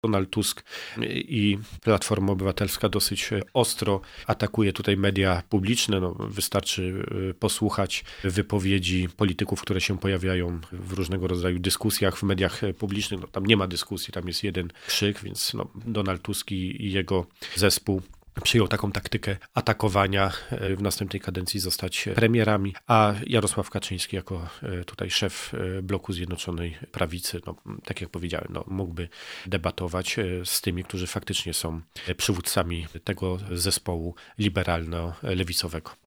Donald Tusk i Platforma Obywatelska dosyć ostro atakuje tutaj media publiczne. No, wystarczy posłuchać wypowiedzi polityków, które się pojawiają w różnego rodzaju dyskusjach w mediach publicznych. No, tam nie ma dyskusji, tam jest jeden krzyk, więc Donald Tusk i jego zespół przyjął taką taktykę atakowania, w następnej kadencji zostać premierami, a Jarosław Kaczyński jako tutaj szef bloku Zjednoczonej Prawicy, tak jak powiedziałem, mógłby debatować z tymi, którzy faktycznie są przywódcami tego zespołu liberalno-lewicowego.